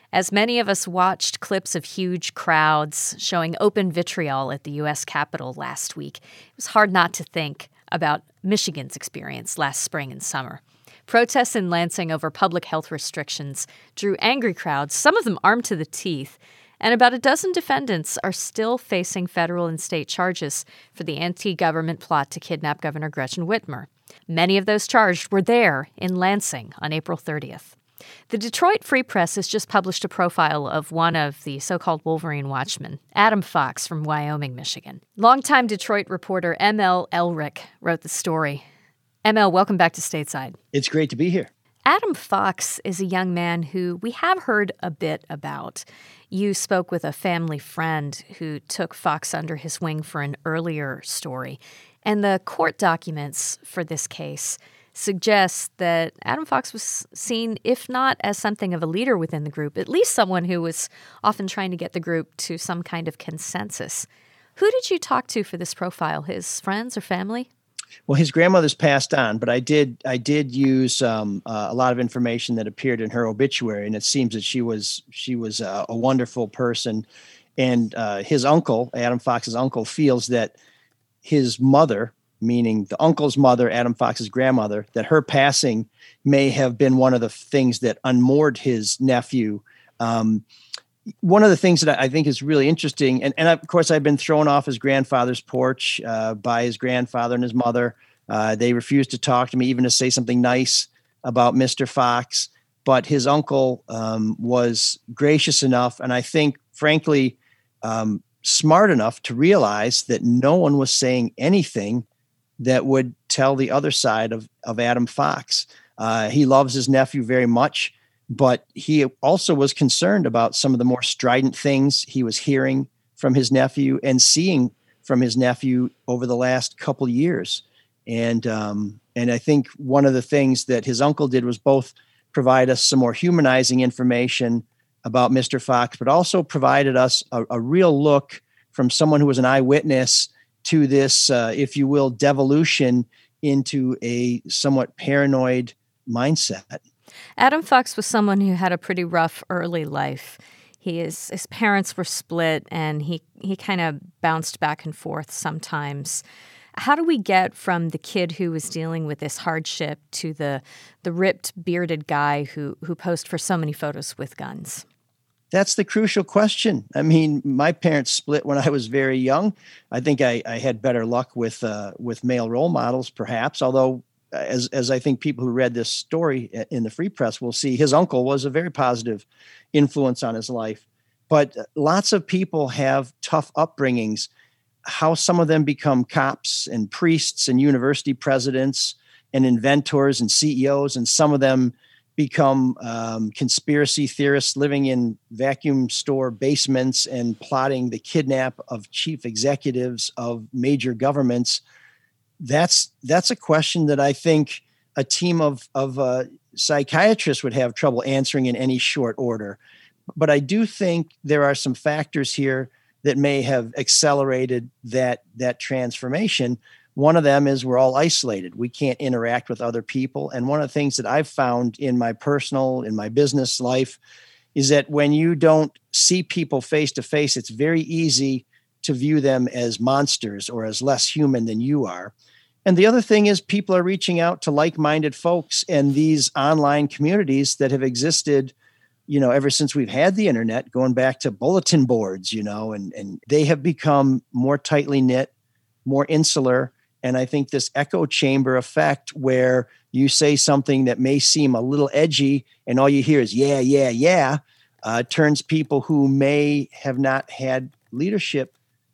As many of us watched clips of huge crowds showing open vitriol at the U.S. Capitol last week, it was hard not to think about Michigan's experience last spring and summer. Protests in Lansing over public health restrictions drew angry crowds, some of them armed to the teeth, and about a dozen defendants are still facing federal and state charges for the anti-government plot to kidnap Governor Gretchen Whitmer. Many of those charged were there in Lansing on April 30th. The Detroit Free Press has just published a profile of one of the so-called Wolverine Watchmen, Adam Fox from Wyoming, Michigan. Longtime Detroit reporter M.L. Elrick wrote the story. M.L., welcome back to Stateside. It's great to be here. Adam Fox is a young man who we have heard a bit about. You spoke with a family friend who took Fox under his wing for an earlier story. And the court documents for this case suggest that Adam Fox was seen, if not as something of a leader within the group, at least someone who was often trying to get the group to some kind of consensus. Who did you talk to for this profile? His friends or family? Well, his grandmother's passed on, but I did use a lot of information that appeared in her obituary, and it seems that she was a wonderful person. And his uncle, Adam Fox's uncle, feels that his mother, meaning the uncle's mother, Adam Fox's grandmother, that her passing may have been one of the things that unmoored his nephew. One of the things that I think is really interesting, and of course I've been thrown off his grandfather's porch by his grandfather and his mother. They refused to talk to me, even to say something nice about Mr. Fox. But his uncle was gracious enough, and I think, frankly, smart enough to realize that no one was saying anything that would tell the other side of Adam Fox. He loves his nephew very much, but he also was concerned about some of the more strident things he was hearing from his nephew and seeing from his nephew over the last couple of years. And I think one of the things that his uncle did was both provide us some more humanizing information about Mr. Fox, but also provided us a real look from someone who was an eyewitness to this, if you will, devolution into a somewhat paranoid mindset. Adam Fox was someone who had a pretty rough early life. His parents were split, and he kind of bounced back and forth sometimes. How do we get from the kid who was dealing with this hardship to the ripped, bearded guy who posed for so many photos with guns? That's the crucial question. I mean, my parents split when I was very young. I think I had better luck with male role models, perhaps, although as I think people who read this story in the Free Press will see, his uncle was a very positive influence on his life. But lots of people have tough upbringings. How some of them become cops and priests and university presidents and inventors and CEOs, and some of them become conspiracy theorists living in vacuum store basements and plotting the kidnap of chief executives of major governments. That's a question that I think a team of psychiatrists would have trouble answering in any short order. But I do think there are some factors here that may have accelerated that transformation. One of them is we're all isolated. We can't interact with other people. And one of the things that I've found in my business life is that when you don't see people face to face, it's very easy to view them as monsters or as less human than you are. And the other thing is people are reaching out to like-minded folks, and these online communities that have existed, ever since we've had the internet, going back to bulletin boards, and they have become more tightly knit, more insular. And I think this echo chamber effect, where you say something that may seem a little edgy and all you hear is, yeah, turns people who may have not had leadership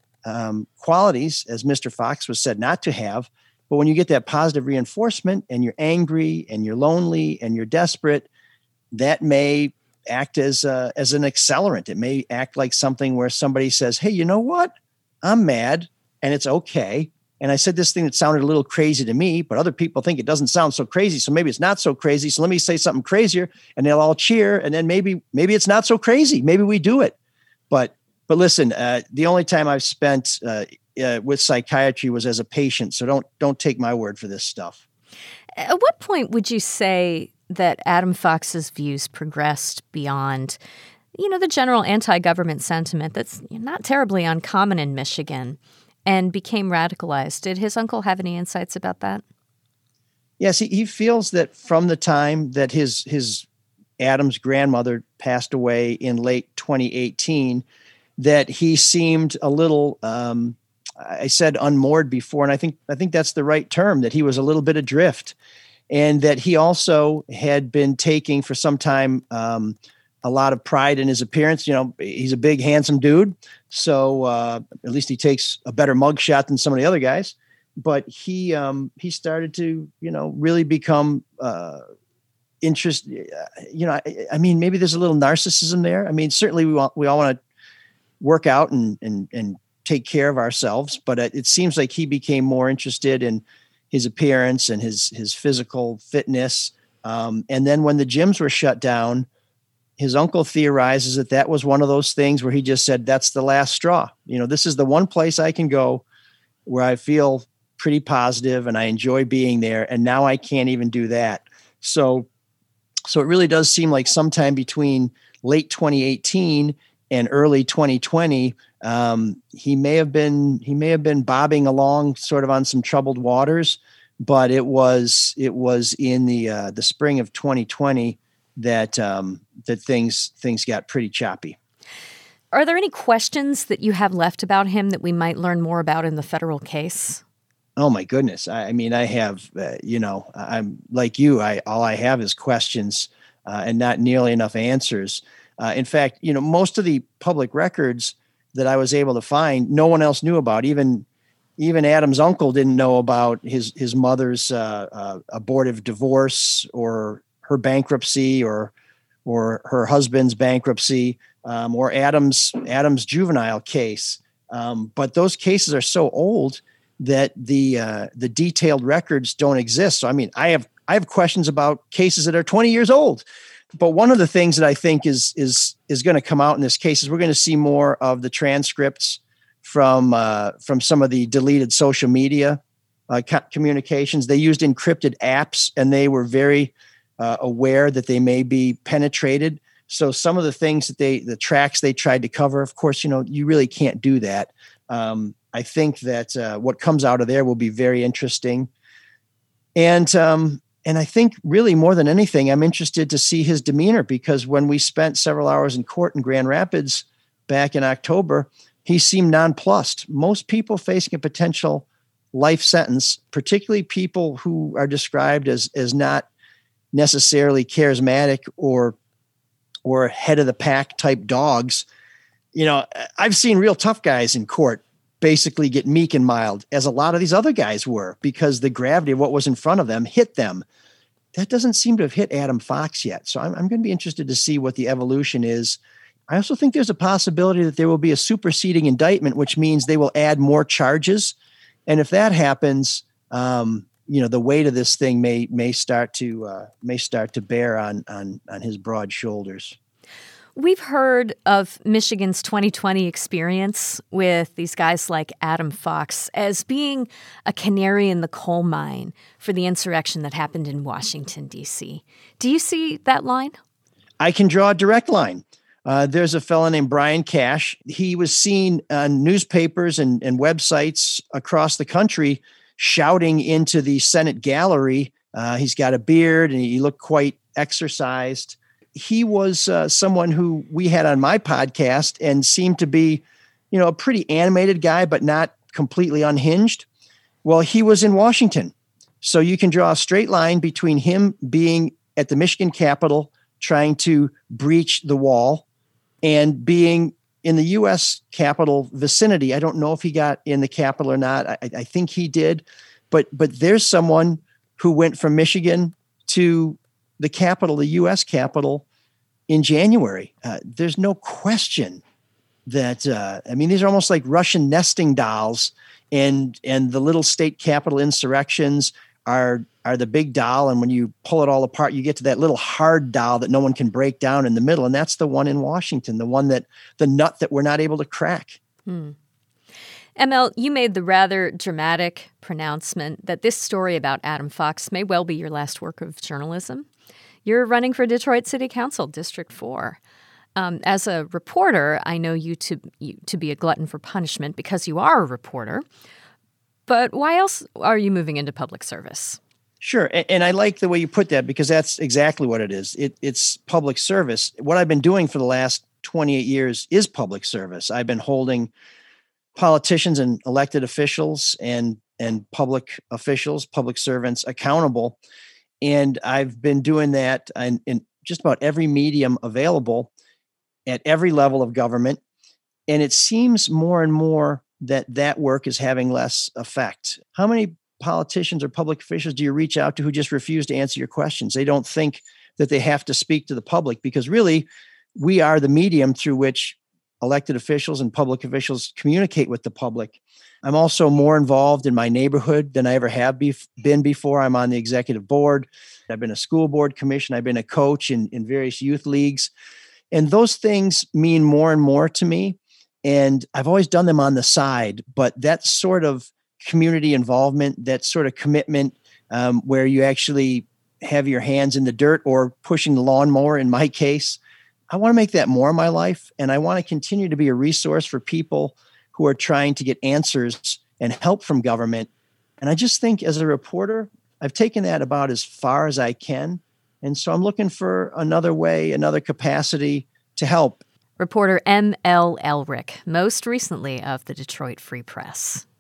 qualities, as Mr. Fox was said not to have. But when you get that positive reinforcement and you're angry and you're lonely and you're desperate, that may act as an accelerant. It may act like something where somebody says, hey, you know what? I'm mad and it's okay. And I said this thing that sounded a little crazy to me, but other people think it doesn't sound so crazy. So maybe it's not so crazy. So let me say something crazier, and they'll all cheer. And then maybe it's not so crazy. Maybe we do it. But listen, the only time I've spent with psychiatry was as a patient. So don't take my word for this stuff. At what point would you say that Adam Fox's views progressed beyond the general anti-government sentiment that's not terribly uncommon in Michigan, and became radicalized. Did his uncle have any insights about that? Yes, he feels that from the time that his Adam's grandmother passed away in late 2018, that he seemed a little, I said unmoored before, and I think that's the right term, that he was a little bit adrift, and that he also had been taking for some time a lot of pride in his appearance. He's a big, handsome dude, so at least he takes a better mugshot than some of the other guys. But he started to, really become interested. I mean, maybe there's a little narcissism there. I mean, certainly we all want to work out and take care of ourselves, but it seems like he became more interested in his appearance and his physical fitness. And then when the gyms were shut down, his uncle theorizes that was one of those things where he just said, that's the last straw. This is the one place I can go where I feel pretty positive and I enjoy being there. And now I can't even do that. So it really does seem like sometime between late 2018 and early 2020, he may have been bobbing along sort of on some troubled waters, but it was in the spring of 2020 that things got pretty choppy. Are there any questions that you have left about him that we might learn more about in the federal case? Oh my goodness. I mean, I have, I'm like you, all I have is questions and not nearly enough answers. In fact, most of the public records that I was able to find, no one else knew about. Even Adam's uncle didn't know about his mother's abortive divorce or her bankruptcy or her husband's bankruptcy or Adam's juvenile case. But those cases are so old that the detailed records don't exist. So, I mean, I have questions about cases that are 20 years old. But one of the things that I think is going to come out in this case is we're going to see more of the transcripts from some of the deleted social media communications. They used encrypted apps, and they were very aware that they may be penetrated. So some of the things that the tracks they tried to cover, of course, you really can't do that. I think that what comes out of there will be very interesting. And I think really more than anything, I'm interested to see his demeanor, because when we spent several hours in court in Grand Rapids back in October, he seemed nonplussed. Most people facing a potential life sentence, particularly people who are described as not necessarily charismatic or head of the pack type dogs. I've seen real tough guys in court basically get meek and mild, as a lot of these other guys were, because the gravity of what was in front of them hit them. That doesn't seem to have hit Adam Fox yet. So I'm going to be interested to see what the evolution is. I also think there's a possibility that there will be a superseding indictment, which means they will add more charges. And if that happens, the weight of this thing may start to bear on his broad shoulders. We've heard of Michigan's 2020 experience with these guys like Adam Fox as being a canary in the coal mine for the insurrection that happened in Washington, D.C. Do you see that line? I can draw a direct line. There's a fellow named Brian Cash. He was seen on newspapers and websites across the country shouting into the Senate gallery. He's got a beard and he looked quite exercised. He was someone who we had on my podcast and seemed to be, a pretty animated guy, but not completely unhinged. Well, he was in Washington. So you can draw a straight line between him being at the Michigan Capitol, trying to breach the wall, and being in the U.S. Capitol vicinity. I don't know if he got in the Capitol or not. I think he did. But there's someone who went from Michigan to the Capitol, the U.S. Capitol, in January. There's no question that, these are almost like Russian nesting dolls, and the little state capitol insurrections are the big doll. And when you pull it all apart, you get to that little hard doll that no one can break down in the middle. And that's the one in Washington, the nut that we're not able to crack. ML, you made the rather dramatic pronouncement that this story about Adam Fox may well be your last work of journalism. You're running for Detroit City Council, District 4. As a reporter, I know you to be a glutton for punishment because you are a reporter. But why else are you moving into public service? Sure. And I like the way you put that because that's exactly what it is. It's public service. What I've been doing for the last 28 years is public service. I've been holding politicians and elected officials and public officials, public servants accountable. And I've been doing that in just about every medium available at every level of government. And it seems more and more that work is having less effect. How many politicians or public officials do you reach out to who just refuse to answer your questions? They don't think that they have to speak to the public because really we are the medium through which elected officials and public officials communicate with the public. I'm also more involved in my neighborhood than I ever have been before. I'm on the executive board. I've been a school board commission. I've been a coach in various youth leagues. And those things mean more and more to me. And I've always done them on the side, but that sort of community involvement, that sort of commitment where you actually have your hands in the dirt or pushing the lawnmower in my case, I want to make that more of my life. And I want to continue to be a resource for people who are trying to get answers and help from government. And I just think as a reporter, I've taken that about as far as I can. And so I'm looking for another way, another capacity to help. Reporter M.L. Elrick, most recently of the Detroit Free Press.